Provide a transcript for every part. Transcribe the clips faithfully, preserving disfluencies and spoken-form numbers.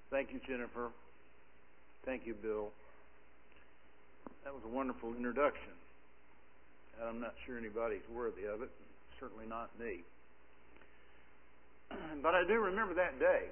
Thank you, Jennifer. Thank you, Bill. That was a wonderful introduction. I'm not sure anybody's worthy of it. Certainly not me. But I do remember that day.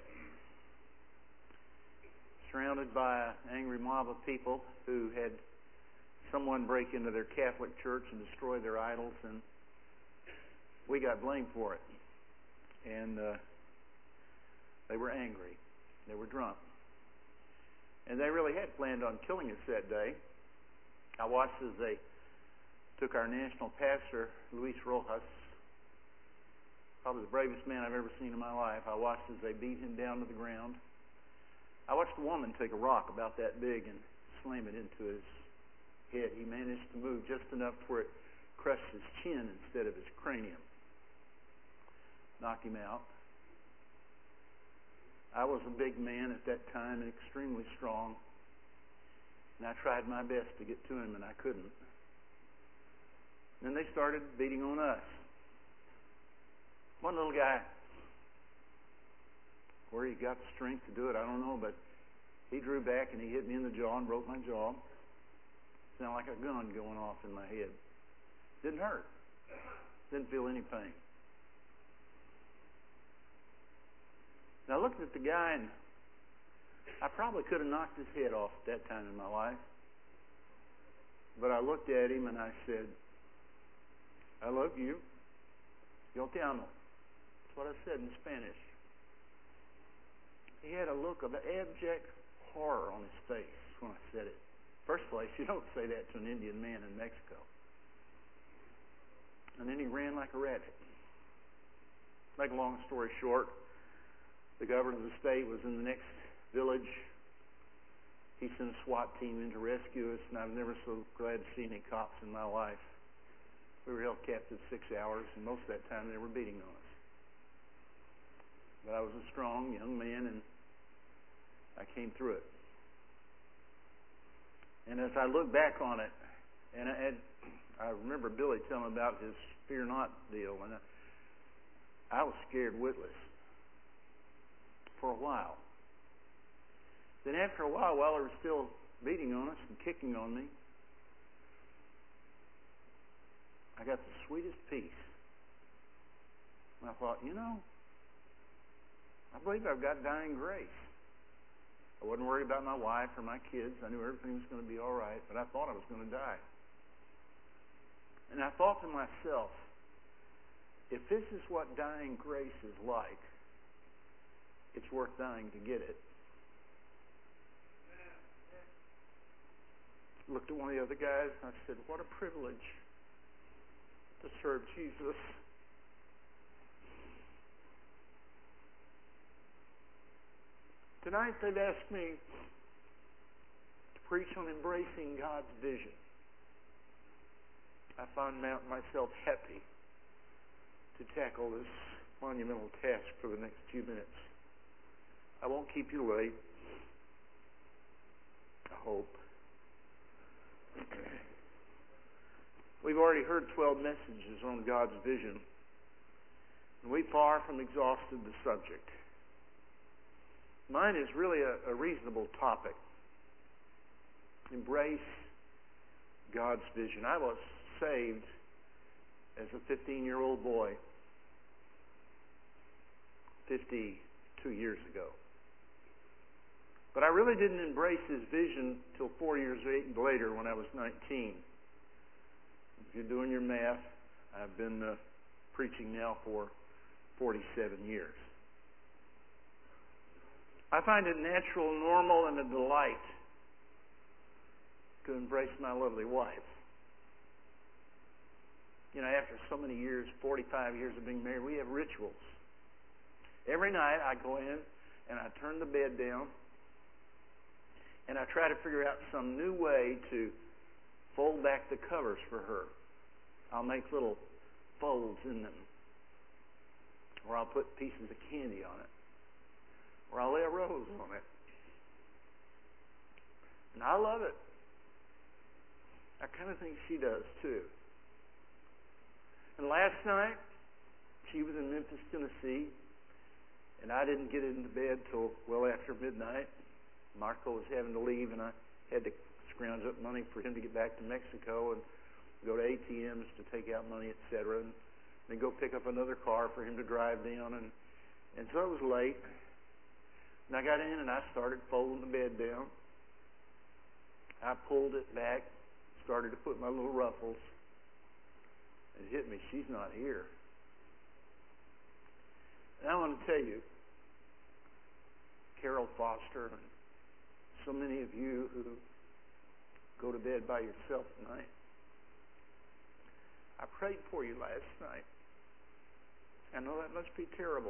Surrounded by an angry mob of people who had someone break into their Catholic church and destroy their idols, and we got blamed for it. And uh, they were angry. They were drunk. And they really had planned on killing us that day. I watched as they took our national pastor, Luis Rojas, probably the bravest man I've ever seen in my life. I watched as they beat him down to the ground. I watched a woman take a rock about that big and slam it into his head. He managed to move just enough where it crushed his chin instead of his cranium. Knocked him out. I was a big man at that time and extremely strong. And I tried my best to get to him, and I couldn't. Then they started beating on us. One little guy, where he got the strength to do it, I don't know, but he drew back and he hit me in the jaw and broke my jaw. Sounded like a gun going off in my head. Didn't hurt. Didn't feel any pain. And I looked at the guy, and I probably could have knocked his head off at that time in my life. But I looked at him and I said, I love you. Yo te amo. That's what I said in Spanish. He had a look of abject horror on his face when I said it. First place, you don't say that to an Indian man in Mexico. And then he ran like a rabbit. Make a long story short, the governor of the state was in the next village. He sent a SWAT team in to rescue us, and I'm never so glad to see any cops in my life. We were held captive six hours, and most of that time they were beating on us. But I was a strong young man, and I came through it. And as I look back on it, and I, had, I remember Billy telling about his fear not deal, and I, I was scared witless for a while. Then after a while, while they were still beating on us and kicking on me, I got the sweetest peace. And I thought, you know, I believe I've got dying grace. I wasn't worried about my wife or my kids. I knew everything was going to be all right, but I thought I was going to die. And I thought to myself, if this is what dying grace is like, it's worth dying to get it. Looked at one of the other guys and I said, what a privilege to serve Jesus. Tonight they've asked me to preach on embracing God's vision. I find myself happy to tackle this monumental task for the next few minutes. I won't keep you late. I hope. We've already heard twelve messages on God's vision, and we've far from exhausted the subject. Mine is really a, a reasonable topic. Embrace God's vision. I was saved as a fifteen-year-old boy fifty-two years ago. But I really didn't embrace His vision till four years later when I was nineteen. If you're doing your math, I've been uh, preaching now for forty-seven years. I find it natural, normal, and a delight to embrace my lovely wife. You know, after so many years, forty-five years of being married, we have rituals. Every night I go in and I turn the bed down and I try to figure out some new way to fold back the covers for her. I'll make little folds in them. Or I'll put pieces of candy on it. Or I'll lay a rose on it. And I love it. I kind of think she does too. And last night, she was in Memphis, Tennessee, And I didn't get into bed till well after midnight. Marco was having to leave, and I had to scrounge up money for him to get back to Mexico and go to A T Ms to take out money, et cetera, and then go pick up another car for him to drive down. And, and so it was late. And I got in and I started folding the bed down. I pulled it back, started to put my little ruffles. It hit me, she's not here. And I want to tell you, Carol Foster and so many of you who go to bed by yourself tonight, I prayed for you last night. I know that must be terrible.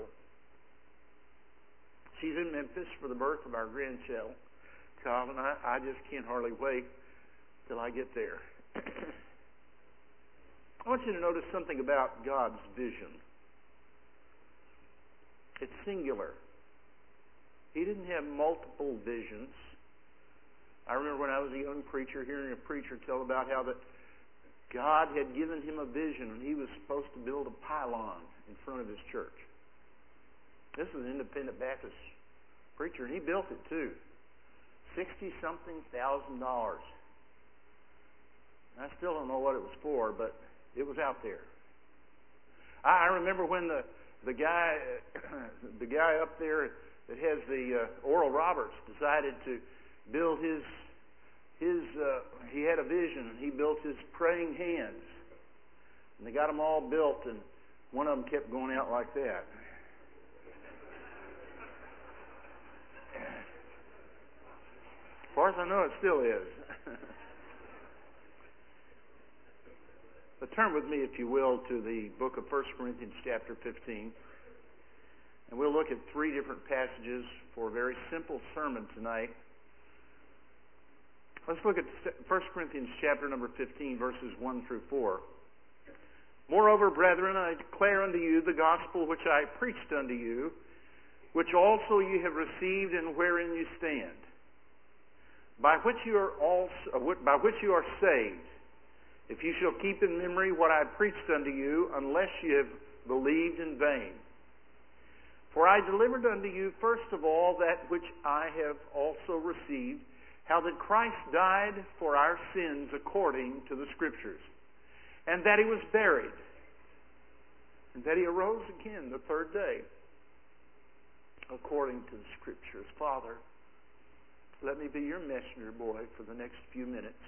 She's in Memphis for the birth of our grandchild, child, and I, I just can't hardly wait till I get there. I want you to notice something about God's vision. It's singular. He didn't have multiple visions. I remember when I was a young preacher, hearing a preacher tell about how that God had given him a vision and he was supposed to build a pylon in front of his church. This was an independent Baptist preacher, and he built it too. Sixty-something thousand dollars. I still don't know what it was for, but it was out there. I, I remember when the the guy the guy up there that has the uh, Oral Roberts decided to build his his. Uh, he had a vision, and he built his praying hands, and they got them all built, and one of them kept going out like that. As far as I know, it still is. But turn with me, if you will, to the book of First Corinthians chapter fifteen. And we'll look at three different passages for a very simple sermon tonight. Let's look at First Corinthians chapter number fifteen, verses one through four. Moreover, brethren, I declare unto you the gospel which I preached unto you, which also ye have received, and wherein you stand, by which you are also, by which you are saved, if you shall keep in memory what I preached unto you, unless ye have believed in vain. For I delivered unto you first of all that which I have also received, how that Christ died for our sins according to the Scriptures, and that he was buried, and that he arose again the third day, according to the Scriptures. Father, let me be your messenger boy for the next few minutes.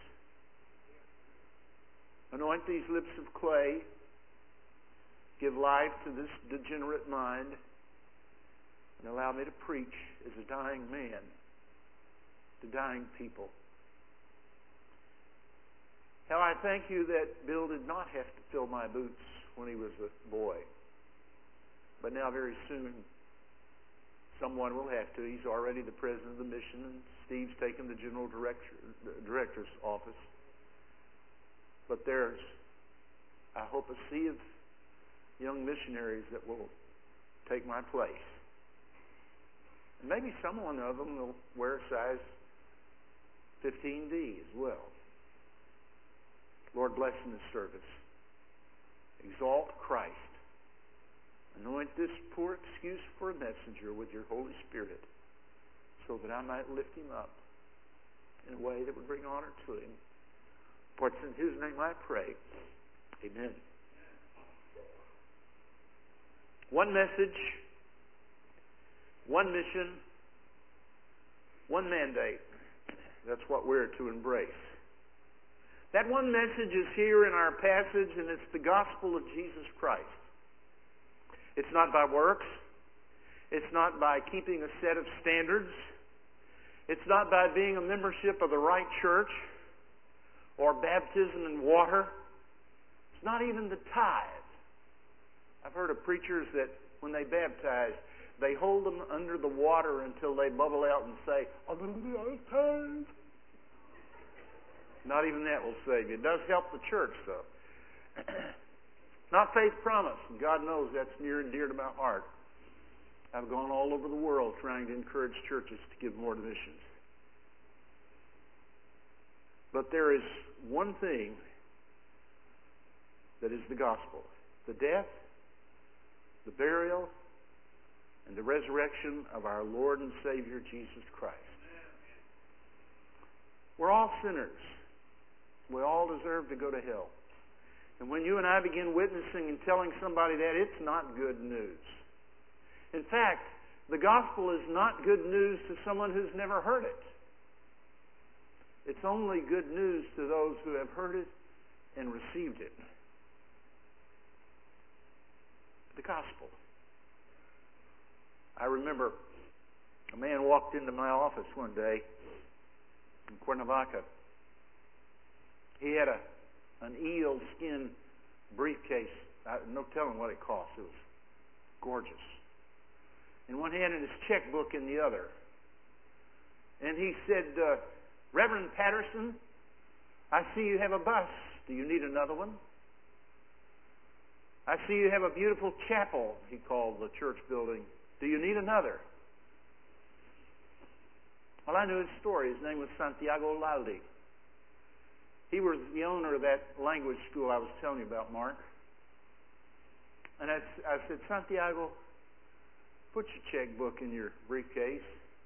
Anoint these lips of clay. Give life to this degenerate mind, and allow me to preach as a dying man to dying people. How I thank you that Bill did not have to fill my boots when he was a boy. But now very soon someone will have to. He's already the president of the mission, and Steve's taken the general director, the director's office. But there's, I hope, a sea of young missionaries that will take my place. And maybe some one of them will wear a size fifteen D as well. Lord, bless in this service. Exalt Christ. Anoint this poor excuse for a messenger with your Holy Spirit, so that I might lift him up in a way that would bring honor to him. For it's in his name I pray. Amen. One message, one mission, one mandate. That's what we're to embrace. That one message is here in our passage, and it's the gospel of Jesus Christ. It's not by works. It's not by keeping a set of standards. It's not by being a membership of the right church or baptism in water. It's not even the tithe. I've heard of preachers that when they baptize, they hold them under the water until they bubble out and say, "I'm going to do a tithe." Not even that will save you. It does help the church, though. Not faith promise. And God knows that's near and dear to my heart. I've gone all over the world trying to encourage churches to give more to missions. But there is one thing that is the gospel: the death, the burial, and the resurrection of our Lord and Savior Jesus Christ. We're all sinners. We all deserve to go to hell. And when you and I begin witnessing and telling somebody that, it's not good news. In fact, the gospel is not good news to someone who's never heard it. It's only good news to those who have heard it and received it. The gospel. I remember a man walked into my office one day in Cuernavaca. He had a an eel skin briefcase. I, no telling what it cost. It was gorgeous. In one hand and his checkbook in the other. And he said, uh, Reverend Patterson, I see you have a bus. Do you need another one? I see you have a beautiful chapel, he called the church building. Do you need another? Well, I knew his story. His name was Santiago Laldi. He was the owner of that language school I was telling you about, Mark. And I, I said, Santiago, put your checkbook in your briefcase.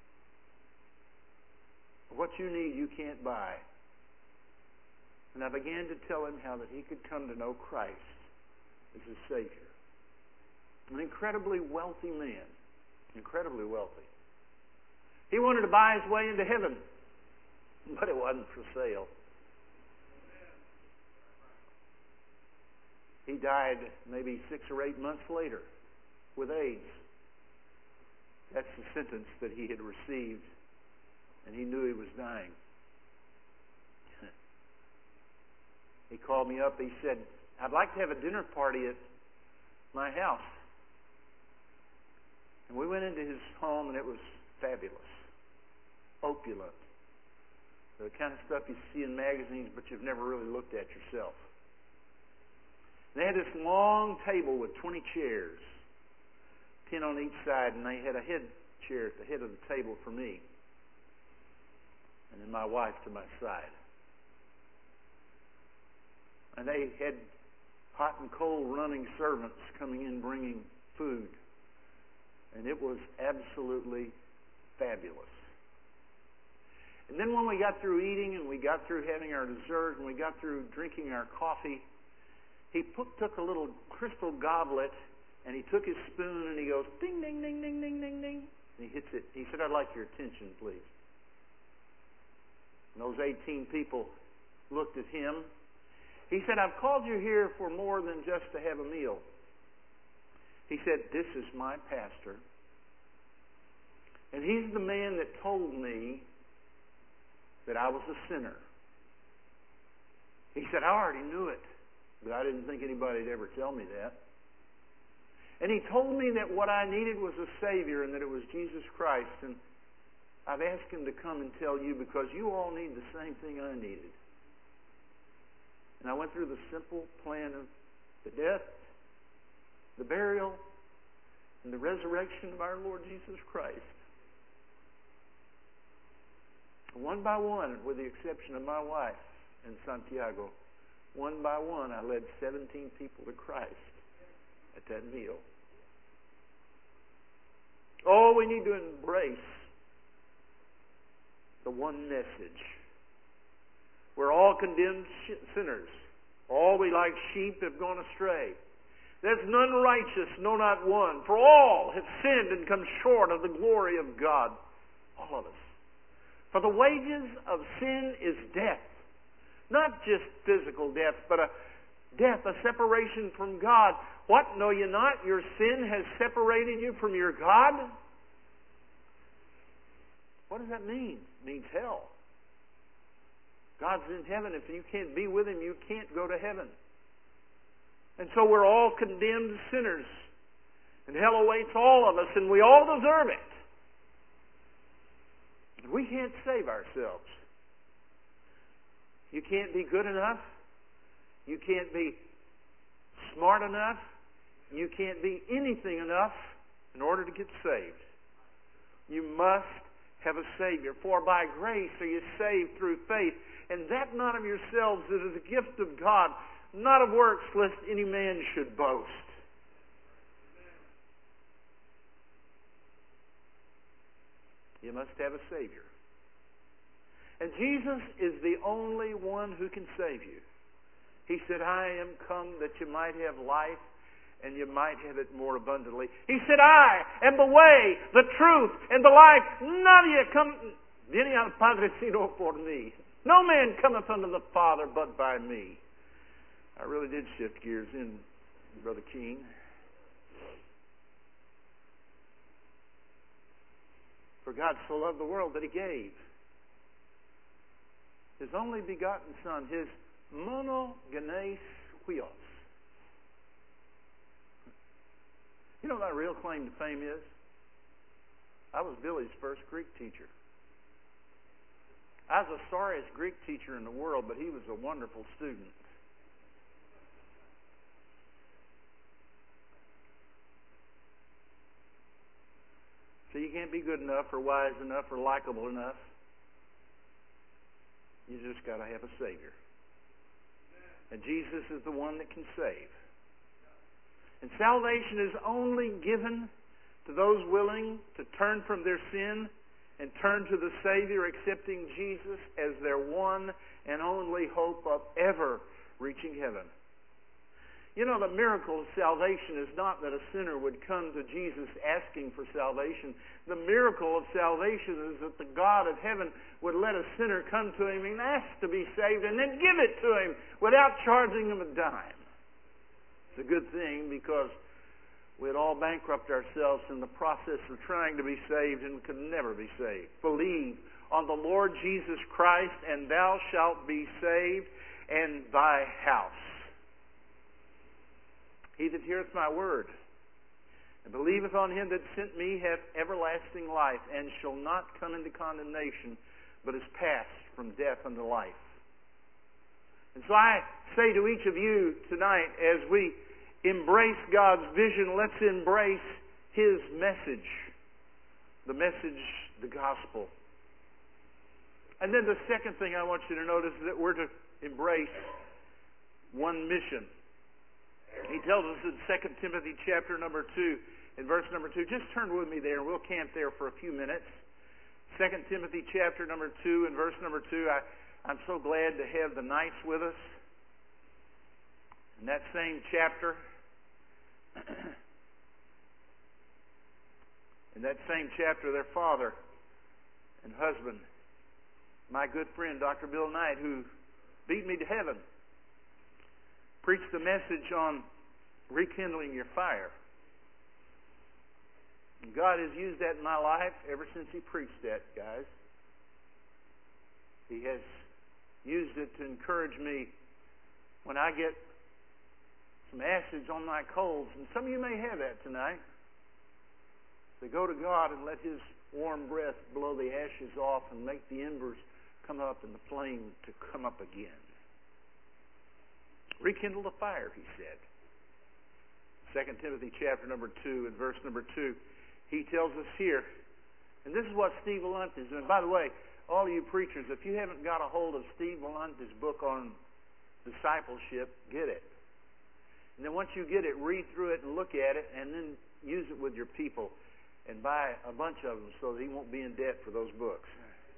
What you need, you can't buy. And I began to tell him how that he could come to know Christ as his Savior. An incredibly wealthy man. Incredibly wealthy. He wanted to buy his way into heaven, but it wasn't for sale. He died maybe six or eight months later with AIDS. That's the sentence that he had received, and he knew he was dying. He called me up. He said, I'd like to have a dinner party at my house. And we went into his home, and it was fabulous, opulent. The kind of stuff you see in magazines, but you've never really looked at yourself. They had this long table with twenty chairs, ten on each side, and they had a head chair at the head of the table for me, and then my wife to my side. And they had hot and cold running servants coming in bringing food, and it was absolutely fabulous. And then when we got through eating and we got through having our dessert and we got through drinking our coffee, he put, took a little crystal goblet and he took his spoon and he goes, ding, ding, ding, ding, ding, ding, ding. And he hits it. He said, I'd like your attention, please. And those eighteen people looked at him. He said, I've called you here for more than just to have a meal. He said, this is my pastor. And he's the man that told me that I was a sinner. He said, I already knew it, but I didn't think anybody would ever tell me that. And he told me that what I needed was a Savior and that it was Jesus Christ. And I've asked him to come and tell you because you all need the same thing I needed. And I went through the simple plan of the death, the burial, and the resurrection of our Lord Jesus Christ. One by one, with the exception of my wife and Santiago, one by one I led seventeen people to Christ at that meal. Oh, we need to embrace the one message. We're all condemned sinners. All we like sheep have gone astray. There's none righteous, no not one. For all have sinned and come short of the glory of God. All of us. For the wages of sin is death. Not just physical death, but a death, a separation from God. What, know you not? Your sin has separated you from your God? What does that mean? It means hell. God's in heaven. If you can't be with Him, you can't go to heaven. And so we're all condemned sinners. And hell awaits all of us, and we all deserve it. We can't save ourselves. You can't be good enough. You can't be smart enough. You can't be anything enough in order to get saved. You must have a Savior. For by grace are you saved through faith, and that not of yourselves, it is a gift of God, not of works, lest any man should boast. you must have a Savior. And Jesus is the only one who can save you. He said, I am come that you might have life and you might have it more abundantly. He said, I am the way, the truth, and the life. Nadie come, viene al Padre sino por mí. No man cometh unto the Father but by me. I really did shift gears in, Brother Keene. For God so loved the world that He gave His only begotten Son, His monogenes huios. You know what my real claim to fame is? I was Billy's first Greek teacher. I was the sorriest Greek teacher in the world, but he was a wonderful student. So you can't be good enough or wise enough or likable enough. You just got to have a Savior. And Jesus is the one that can save. And salvation is only given to those willing to turn from their sin and turn to the Savior, accepting Jesus as their one and only hope of ever reaching heaven. You know, the miracle of salvation is not that a sinner would come to Jesus asking for salvation. The miracle of salvation is that the God of heaven would let a sinner come to Him and ask to be saved and then give it to Him without charging him a dime. It's a good thing because we'd all bankrupt ourselves in the process of trying to be saved and could never be saved. Believe on the Lord Jesus Christ and thou shalt be saved and thy house. He that heareth my word and believeth on Him that sent me hath everlasting life, and shall not come into condemnation, but is passed from death unto life. And so I say to each of you tonight, as we embrace God's vision, let's embrace His message. The message, the gospel. And then the second thing I want you to notice is that we're to embrace one mission. He tells us in Second Timothy chapter number two, in verse number two. Just turn with me there, and we'll camp there for a few minutes. Second Timothy chapter number two, and verse number two. I, I'm so glad to have the Knights with us. In that same chapter, in that same chapter, their father and husband, my good friend Doctor Bill Knight, who beat me to heaven, preached a message on rekindling your fire. And God has used that in my life ever since He preached that, guys. He has used it to encourage me when I get some acids on my coals. And some of you may have that tonight. So go to God and let His warm breath blow the ashes off and make the embers come up and the flame to come up again. Rekindle the fire, he said. Second Timothy chapter number two and verse number two. He tells us here, and this is what Steve Valant is doing. By the way, all of you preachers, if you haven't got a hold of Steve Valant's book on discipleship, get it. And then once you get it, read through it and look at it, and then use it with your people and buy a bunch of them so that he won't be in debt for those books.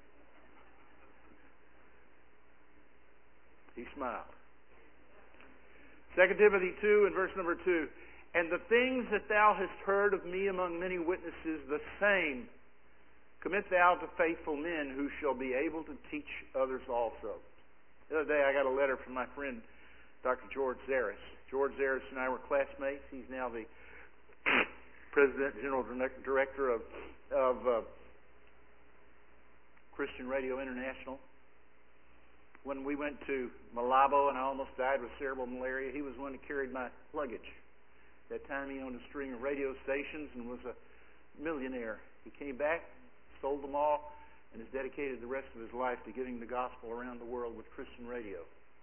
He smiled. Second Timothy two and verse number two. And the things that thou hast heard of me among many witnesses, the same commit thou to faithful men who shall be able to teach others also. The other day I got a letter from my friend Doctor George Zaris. George Zaris and I were classmates. He's now the President and General Director of, of uh, Christian Radio International. When we went to Malabo and I almost died with cerebral malaria, he was the one who carried my luggage. That time he owned a string of radio stations and was a millionaire. He came back, sold them all, and has dedicated the rest of his life to getting the gospel around the world with Christian radio.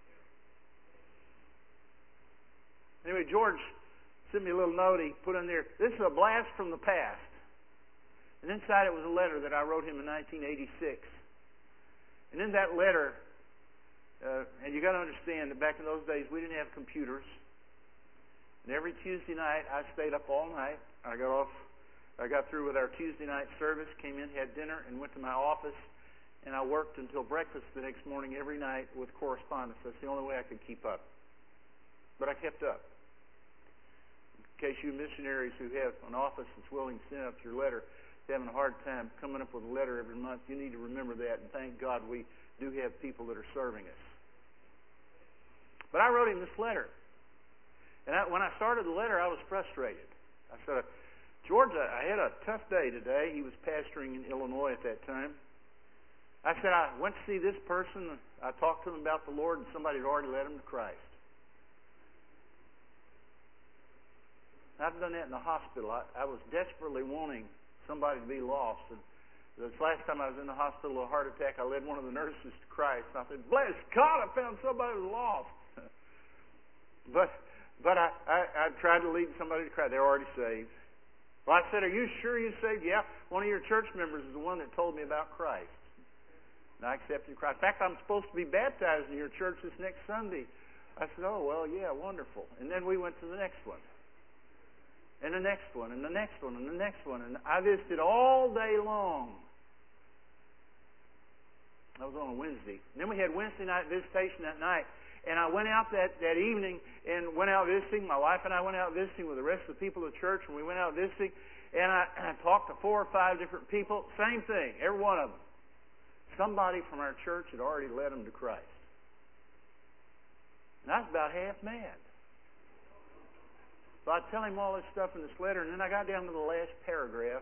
Anyway, George sent me a little note. He put in there, this is a blast from the past. And inside it was a letter that I wrote him in nineteen eighty-six. And in that letter, Uh, and you got to understand that back in those days we didn't have computers. And every Tuesday night I stayed up all night. I got off I got through with our Tuesday night service, came in, had dinner, and went to my office, and I worked until breakfast the next morning every night with correspondence. That's the only way I could keep up. But I kept up. In case you missionaries who have an office that's willing to send up your letter, having a hard time coming up with a letter every month, you need to remember that, and thank God we do have people that are serving us. But I wrote him this letter. And I, when I started the letter, I was frustrated. I said, George, I had a tough day today. He was pastoring in Illinois at that time. I said, I went to see this person. I talked to him about the Lord, and somebody had already led him to Christ. I've done that in the hospital. I, I was desperately wanting somebody to be lost. And this last time I was in the hospital with a heart attack, I led one of the nurses to Christ. And I said, bless God, I found somebody who was lost. but but I, I, I tried to lead somebody to Christ. They're already saved. Well, I said, are you sure you're saved? Yeah. One of your church members is the one that told me about Christ. And I accepted Christ. In fact, I'm supposed to be baptized in your church this next Sunday. I said, oh, well, yeah, wonderful. And then we went to the next one. And the next one, and the next one, and the next one. And I visited all day long. That was on a Wednesday. And then we had Wednesday night visitation that night. And I went out that, that evening and went out visiting. My wife and I went out visiting with the rest of the people of the church. And we went out visiting. And I, I talked to four or five different people. Same thing, every one of them. Somebody from our church had already led them to Christ. And I was about half mad. So I tell him all this stuff in this letter, and then I got down to the last paragraph.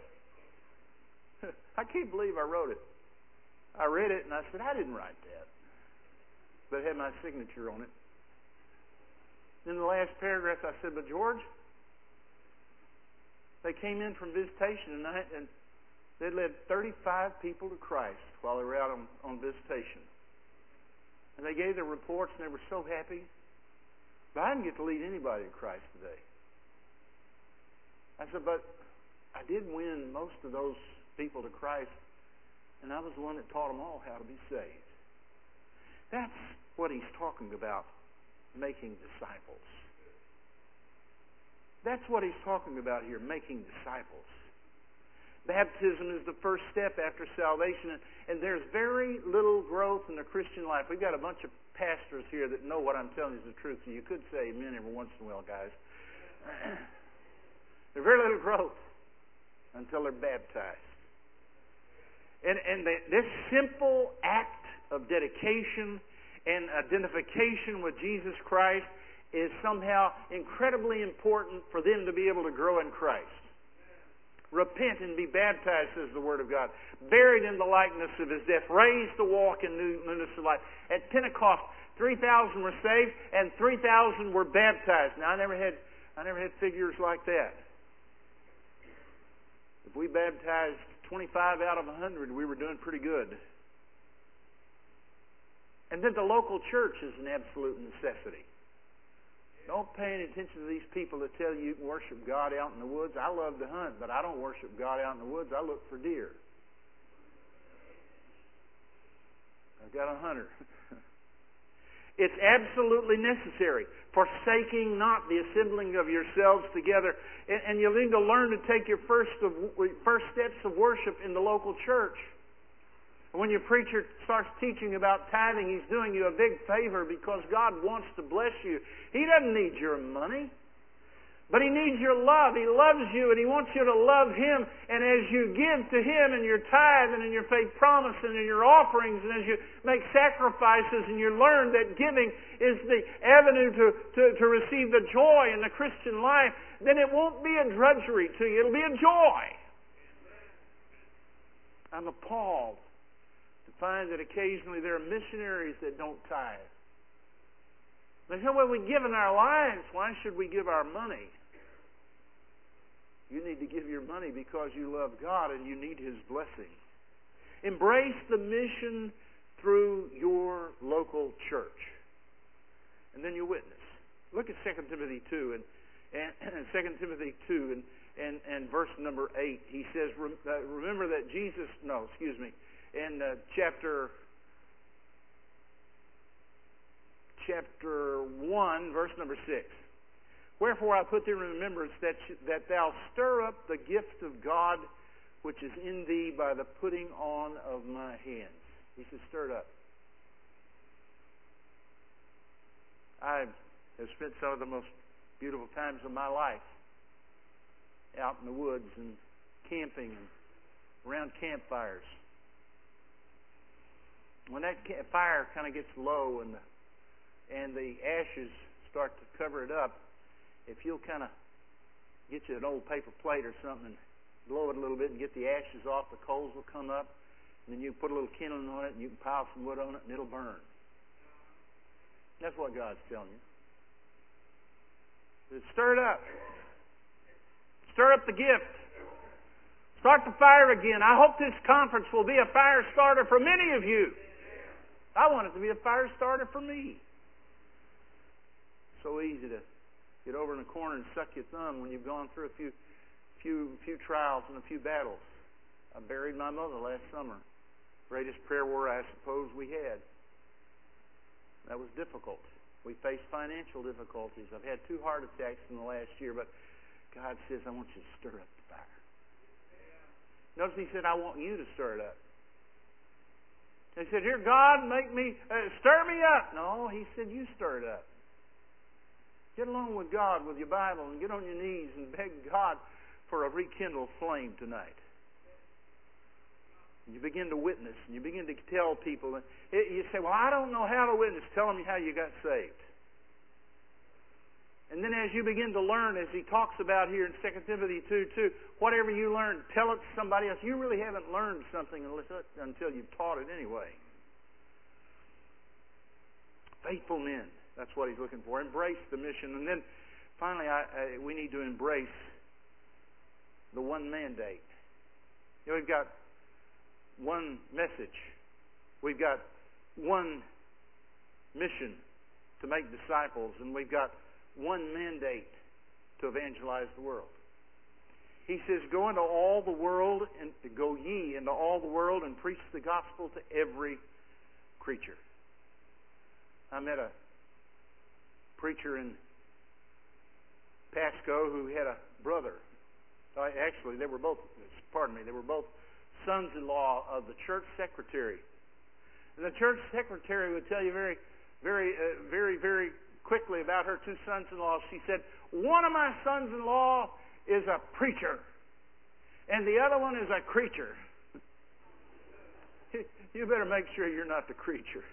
I can't believe I wrote it. I read it, and I said, I didn't write that. But it had my signature on it. In the last paragraph, I said, but George, they came in from visitation, and, I, and they led thirty-five people to Christ while they were out on, on visitation. And they gave their reports, and they were so happy. But I didn't get to lead anybody to Christ today. I said, but I did win most of those people to Christ, and I was the one that taught them all how to be saved. That's what he's talking about, making disciples. That's what he's talking about here, making disciples. Baptism is the first step after salvation, and, and there's very little growth in the Christian life. We've got a bunch of pastors here that know what I'm telling you is the truth, so you could say amen every once in a while, guys. There's very little growth until they're baptized. And, and the, this simple act of dedication and identification with Jesus Christ is somehow incredibly important for them to be able to grow in Christ. Repent and be baptized, says the Word of God. Buried in the likeness of His death. Raised to walk in newness of life. At Pentecost, three thousand were saved and three thousand were baptized. Now, I never had, I never had figures like that. If we baptized twenty-five out of one hundred, we were doing pretty good. And then the local church is an absolute necessity. Don't pay any attention to these people that tell you you can worship God out in the woods. I love to hunt, but I don't worship God out in the woods. I look for deer. I've got a hunter. It's absolutely necessary. Forsaking not the assembling of yourselves together. And, and you'll need to learn to take your first, of, first steps of worship in the local church. When your preacher starts teaching about tithing, he's doing you a big favor because God wants to bless you. He doesn't need your money, but He needs your love. He loves you and He wants you to love Him. And as you give to Him in your tithe and in your faith promise and in your offerings and as you make sacrifices and you learn that giving is the avenue to, to, to receive the joy in the Christian life, then it won't be a drudgery to you. It'll be a joy. I'm appalled to find that occasionally there are missionaries that don't tithe. They say, well, we've given our lives. Why should we give our money? You need to give your money because you love God and you need His blessing. Embrace the mission through your local church. And then you witness. Look at Second Timothy two and, and Second Timothy two and, and, and verse number eight. He says, remember that Jesus, no, excuse me, in uh, chapter chapter one, verse number six. Wherefore I put thee in remembrance that, that thou stir up the gift of God which is in thee by the putting on of my hands. He says, stir it up. I have spent some of the most beautiful times of my life out in the woods and camping and around campfires. When that fire kind of gets low and the, and the ashes start to cover it up, if you'll kind of get you an old paper plate or something and blow it a little bit and get the ashes off, the coals will come up, and then you put a little kindling on it and you can pile some wood on it and it'll burn. That's what God's telling you. Just stir it up. Stir up the gift. Start the fire again. I hope this conference will be a fire starter for many of you. I want it to be a fire starter for me. So easy to get over in the corner and suck your thumb when you've gone through a few, few, few trials and a few battles. I buried my mother last summer. Greatest prayer warrior I suppose we had. That was difficult. We faced financial difficulties. I've had two heart attacks in the last year, but God says, I want you to stir up the fire. Notice He said, I want you to stir it up. He said, here, God, make me, uh, stir me up. No, He said, you stir it up. Get along with God with your Bible and get on your knees and beg God for a rekindled flame tonight. You begin to witness and you begin to tell people. And you say, well, I don't know how to witness. Tell them how you got saved. And then as you begin to learn, as he talks about here in Second Timothy two two, whatever you learn, tell it to somebody else. You really haven't learned something until you've taught it anyway. Faithful men. That's what he's looking for. Embrace the mission. And then finally, I, I, we need to embrace the one mandate. You know, we've got one message. We've got one mission to make disciples. And we've got one mandate to evangelize the world. He says, go into all the world and go ye into all the world and preach the gospel to every creature. I met a preacher in Pasco who had a brother. Actually, they were both, pardon me, they were both sons-in-law of the church secretary. And the church secretary would tell you very, very, uh, very, very quickly about her two sons-in-law. She said, one of my sons-in-law is a preacher, and the other one is a creature. You better make sure you're not the creature.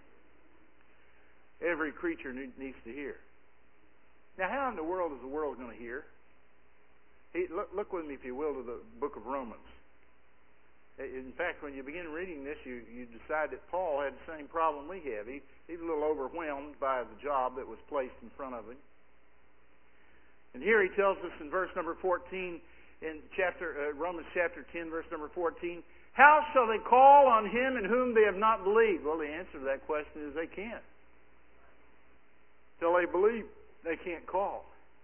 Every creature needs to hear. Now, how in the world is the world going to hear? He, look, look with me, if you will, to the book of Romans. In fact, when you begin reading this, you, you decide that Paul had the same problem we have. He, he was a little overwhelmed by the job that was placed in front of him. And here he tells us in verse number fourteen, in chapter uh, Romans chapter ten, verse number fourteen, how shall they call on him in whom they have not believed? Well, the answer to that question is they can't. Till they believe, they can't call.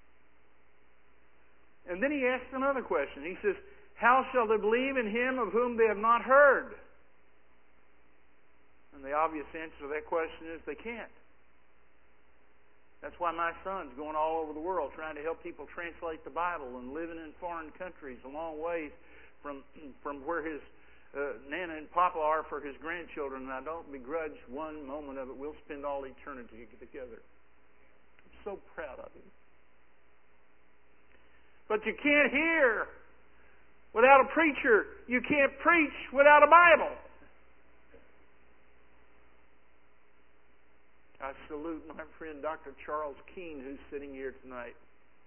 And then he asks another question. He says, how shall they believe in him of whom they have not heard? And the obvious answer to that question is they can't. That's why my son's going all over the world trying to help people translate the Bible and living in foreign countries a long ways from, from where his uh, Nana and Papa are for his grandchildren. And I don't begrudge one moment of it. We'll spend all eternity together. So proud of him. But you can't hear without a preacher. You can't preach without a Bible. I salute my friend Doctor Charles Keene, who's sitting here tonight.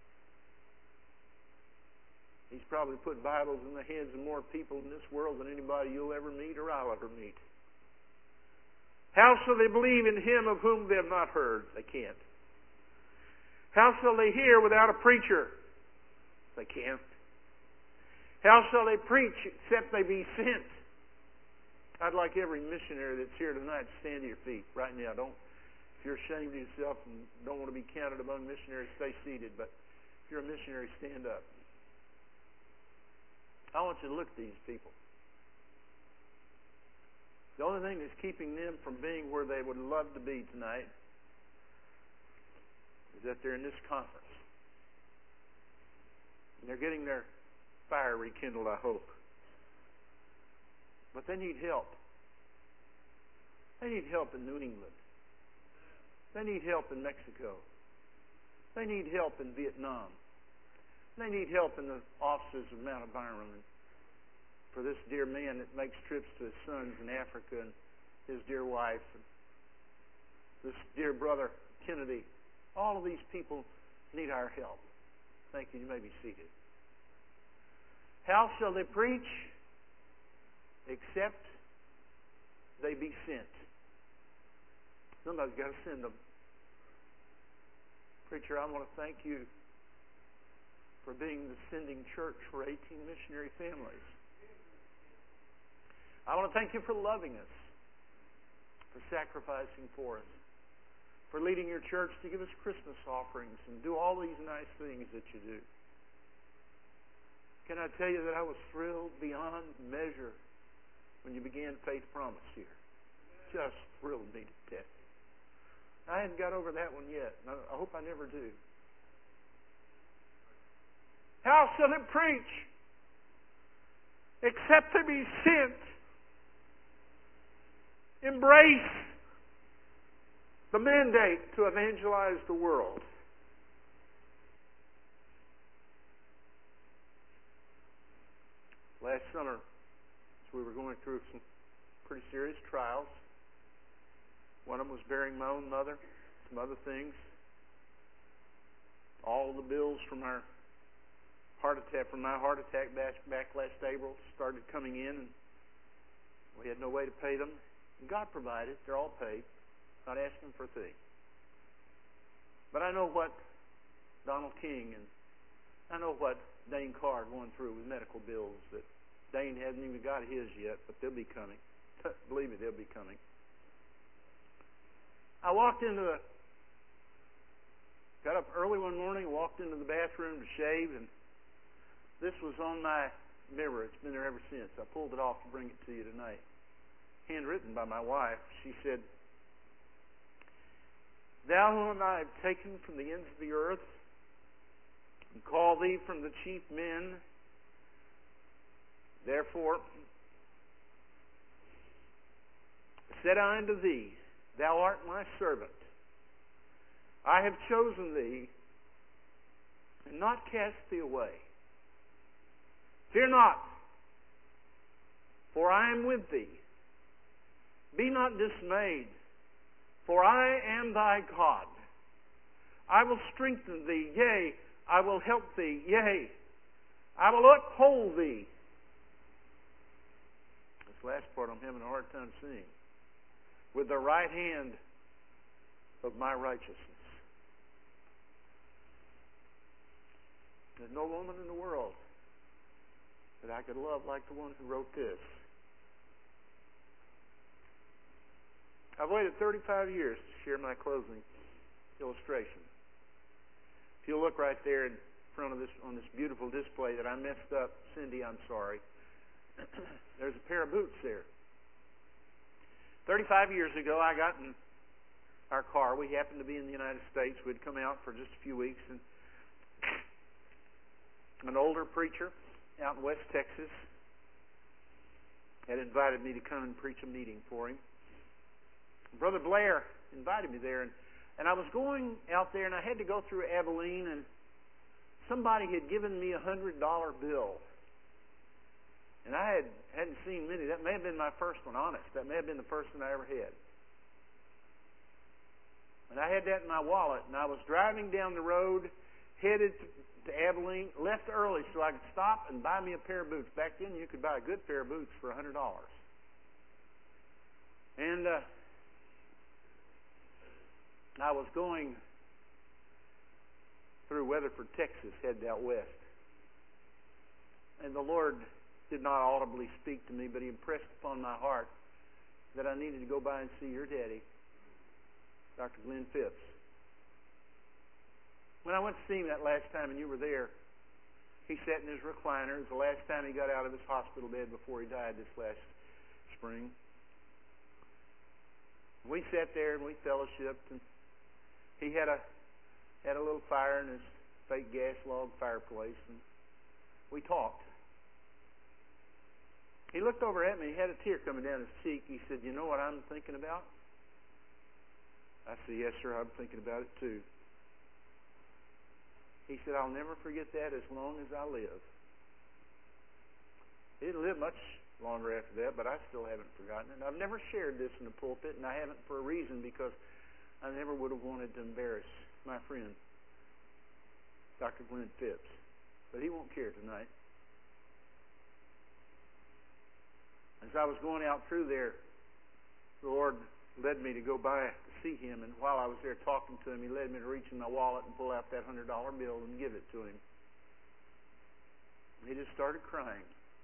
He's probably put Bibles in the hands of more people in this world than anybody you'll ever meet or I'll ever meet. How shall they believe in him of whom they have not heard? They can't. How shall they hear without a preacher? They can't. How shall they preach except they be sent? I'd like every missionary that's here tonight to stand to your feet right now. Don't, if you're ashamed of yourself and don't want to be counted among missionaries, stay seated. But if you're a missionary, stand up. I want you to look at these people. The only thing that's keeping them from being where they would love to be tonight is that they're in this conference. And they're getting their fire rekindled, I hope. But they need help. They need help in New England. They need help in Mexico. They need help in Vietnam. They need help in the offices of Mount Byron. And for this dear man that makes trips to his sons in Africa, and his dear wife, and this dear brother Kennedy, all of these people need our help. Thank you. You may be seated. How shall they preach except they be sent? Somebody's got to send them. Preacher, I want to thank you for being the sending church for eighteen missionary families. I want to thank you for loving us, for sacrificing for us, for leading your church to give us Christmas offerings and do all these nice things that you do. Can I tell you that I was thrilled beyond measure when you began Faith Promise here? Just thrilled me to death. I hadn't got over that one yet, and I hope I never do. How shall it preach except to be sent? Embrace the mandate to evangelize the world. Last summer, as we were going through some pretty serious trials, one of them was burying my own mother, some other things. All the bills from our heart attack, from my heart attack back, back last April, started coming in, and we had no way to pay them. And God provided; they're all paid. Not asking for a thing. But I know what Donald King and I know what Dane Carr going through with medical bills that Dane hasn't even got his yet, but they'll be coming. Believe me, they'll be coming. I walked into the, got up early one morning, walked into the bathroom to shave, and this was on my mirror. It's been there ever since. I pulled it off to bring it to you tonight. Handwritten by my wife. She said, "Thou whom I have taken from the ends of the earth, and call thee from the chief men, therefore said I unto thee, Thou art my servant. I have chosen thee, and not cast thee away. Fear not, for I am with thee. Be not dismayed, for I am thy God. I will strengthen thee, yea, I will help thee, yea, I will uphold thee." This last part I'm having a hard time seeing. "With the right hand of my righteousness." There's no woman in the world that I could love like the one who wrote this. I've waited thirty-five years to share my closing illustration. If you'll look right there in front of this, on this beautiful display that I messed up, Cindy, I'm sorry. There's a pair of boots there. thirty-five years ago, I got in our car. We happened to be in the United States. We'd come out for just a few weeks, and an older preacher out in West Texas had invited me to come and preach a meeting for him. Brother Blair invited me there, and, and I was going out there, and I had to go through Abilene, and somebody had given me a hundred dollar bill. And I had, hadn't seen many. That may have been my first one, honest. That may have been the first one I ever had. And I had that in my wallet, and I was driving down the road, headed to, to Abilene, left early so I could stop and buy me a pair of boots. Back then, you could buy a good pair of boots for a hundred dollars. And uh, I was going through Weatherford, Texas, headed out west. And the Lord did not audibly speak to me, but He impressed upon my heart that I needed to go by and see your daddy, Doctor Glenn Phipps. When I went to see him that last time and you were there, he sat in his recliner. It was the last time he got out of his hospital bed before he died this last spring. We sat there and we fellowshipped, and he had a had a little fire in his fake gas log fireplace, and we talked. He looked over at me. He had a tear coming down his cheek. He said, "You know what I'm thinking about?" I said, "Yes, sir, I'm thinking about it too." He said, "I'll never forget that as long as I live." He didn't live much longer after that, but I still haven't forgotten it. I've never shared this in the pulpit, and I haven't for a reason, because I never would have wanted to embarrass my friend, Doctor Glenn Phipps. But he won't care tonight. As I was going out through there, the Lord led me to go by to see him, and while I was there talking to him, he led me to reach in my wallet and pull out that hundred dollar bill and give it to him. He just started crying.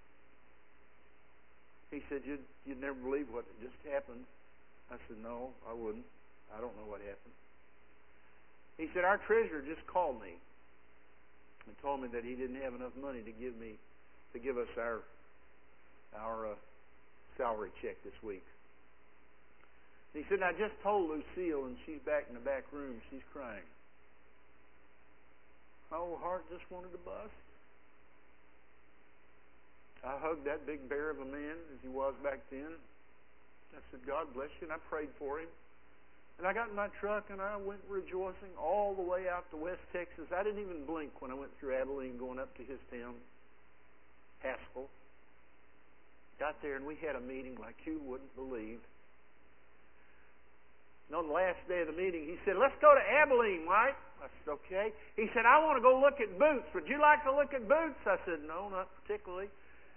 He said, you'd, you'd never believe what just happened. I said, "No, I wouldn't. I don't know what happened." He said, "Our treasurer just called me and told me that he didn't have enough money to give me, to give us our, our uh, salary check this week." He said, "I just told Lucille, and she's back in the back room. She's crying." My old heart just wanted to bust. I hugged that big bear of a man as he was back then. I said, "God bless you," and I prayed for him. And I got in my truck, and I went rejoicing all the way out to West Texas. I didn't even blink when I went through Abilene going up to his town, Haskell. Got there, and we had a meeting like you wouldn't believe. And on the last day of the meeting, he said, "Let's go to Abilene, Mike." I said, "Okay." He said, "I want to go look at boots. Would you like to look at boots?" I said, "No, not particularly."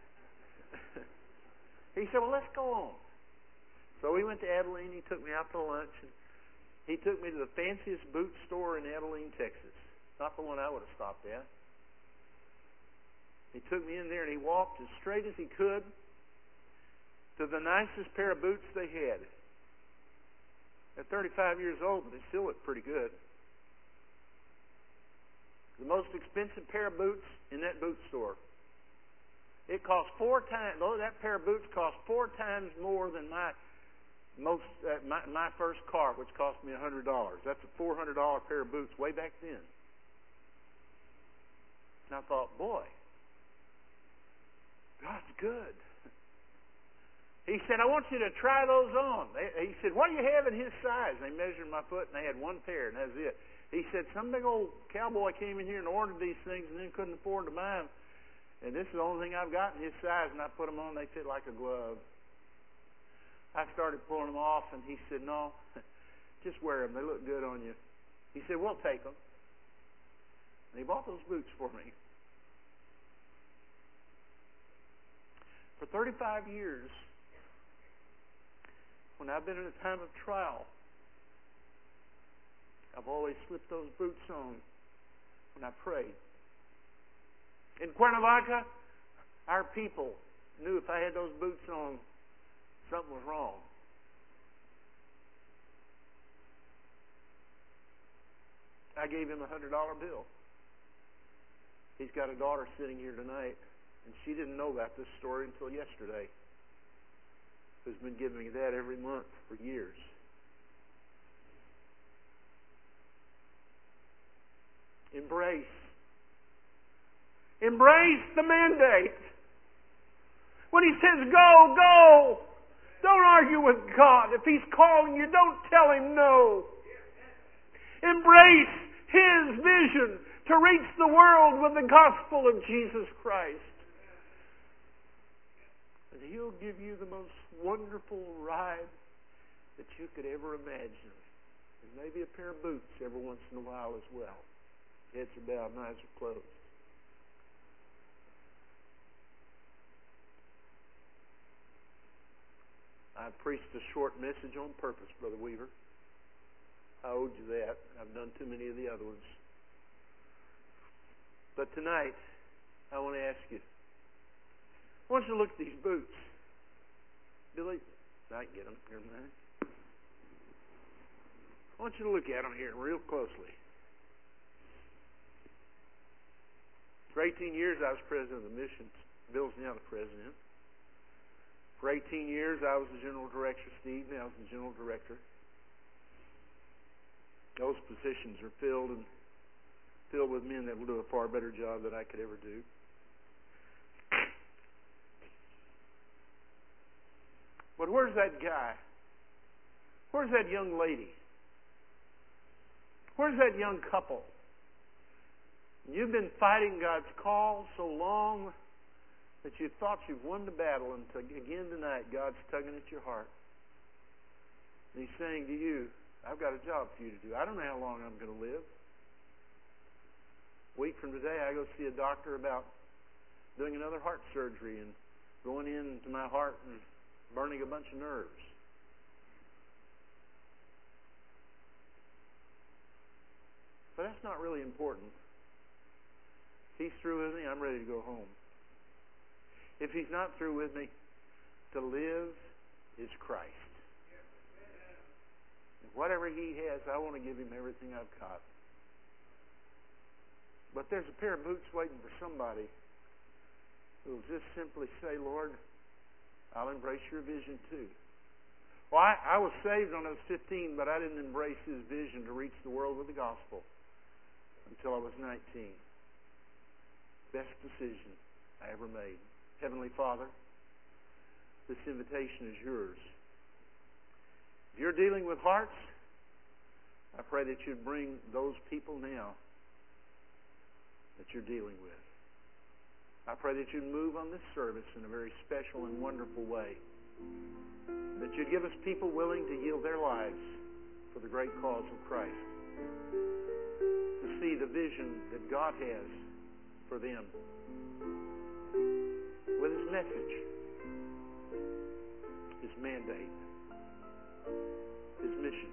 He said, "Well, let's go on." So we went to Abilene. He took me out to lunch, and he took me to the fanciest boot store in Abilene, Texas. Not the one I would have stopped at. He took me in there, and he walked as straight as he could to the nicest pair of boots they had. They're thirty-five years old, but they still look pretty good. The most expensive pair of boots in that boot store. It cost four times, oh, that pair of boots cost four times more than my most uh, my, my first car, which cost me one hundred dollars. That's a four hundred dollar pair of boots way back then. And I thought, boy, God's good. He said, "I want you to try those on." He said, "What do you have in his size?" They measured my foot, and they had one pair, and that was it. He said, "Some big old cowboy came in here and ordered these things and then couldn't afford to buy them. And this is the only thing I've got in his size, and I put them on, they fit like a glove." I started pulling them off, and he said, "No, just wear them. They look good on you." He said, "We'll take them." And he bought those boots for me. For thirty-five years, when I've been in a time of trial, I've always slipped those boots on when I prayed. In Cuernavaca, our people knew if I had those boots on, something was wrong. I gave him a hundred dollar bill. He's got a daughter sitting here tonight, and she didn't know about this story until yesterday. Who's been giving me that every month for years. Embrace. Embrace the mandate. When he says go, go. Don't argue with God. If he's calling you, don't tell him no. Embrace his vision to reach the world with the gospel of Jesus Christ. And he'll give you the most wonderful ride that you could ever imagine. And maybe a pair of boots every once in a while as well. Heads are bowed and eyes are closed. I preached a short message on purpose, Brother Weaver. I owed you that. I've done too many of the other ones. But tonight, I want to ask you, I want you to look at these boots. Billy, I can get them. Never mind. I want you to look at them here real closely. For eighteen years, I was president of the missions. Bill's now the president. For eighteen years, I was the general director. Steve now is the general director. Those positions are filled and filled with men that will do a far better job than I could ever do. But where's that guy? Where's that young lady? Where's that young couple? You've been fighting God's call so long that you thought you've won the battle, and again tonight God's tugging at your heart. And He's saying to you, I've got a job for you to do. I don't know how long I'm going to live. A week from today, I go see a doctor about doing another heart surgery and going into my heart and burning a bunch of nerves. But that's not really important. If He's through with me, I'm ready to go home. If He's not through with me, to live is Christ. And whatever He has, I want to give Him everything I've got. But there's a pair of boots waiting for somebody who will just simply say, Lord, I'll embrace your vision too. Well, I, I was saved when I was fifteen, but I didn't embrace His vision to reach the world with the gospel until I was nineteen. Best decision I ever made. Heavenly Father, this invitation is yours. If you're dealing with hearts, I pray that you'd bring those people now that you're dealing with. I pray that you'd move on this service in a very special and wonderful way. That you'd give us people willing to yield their lives for the great cause of Christ. To see the vision that God has for them. With His message, His mandate, His mission.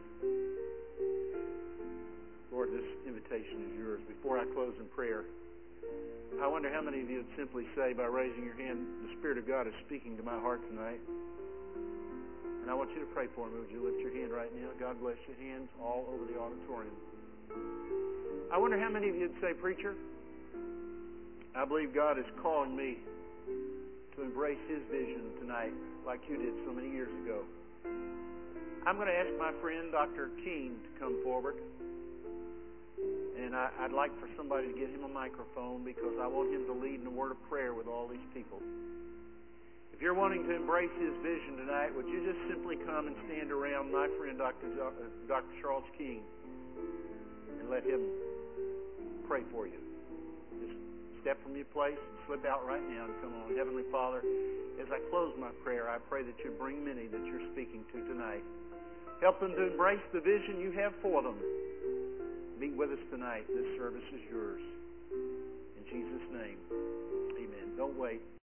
Lord, this invitation is yours. Before I close in prayer, I wonder how many of you would simply say by raising your hand, the Spirit of God is speaking to my heart tonight. And I want you to pray for me. Would you lift your hand right now? God bless you. Hands all over the auditorium. I wonder how many of you would say, Preacher, I believe God is calling me to embrace His vision tonight like you did so many years ago. I'm going to ask my friend Doctor Keene to come forward. And I, I'd like for somebody to get him a microphone because I want him to lead in a word of prayer with all these people. If you're wanting to embrace his vision tonight, would you just simply come and stand around my friend Doctor Jo- uh, Doctor Charles Keene and let him pray for you. Just step from your place and slip out right now and come on. Heavenly Father, as I close my prayer, I pray that you bring many that you're speaking to tonight. Help them to embrace the vision you have for them. Meet with us tonight. This service is yours. In Jesus' name, amen. Don't wait.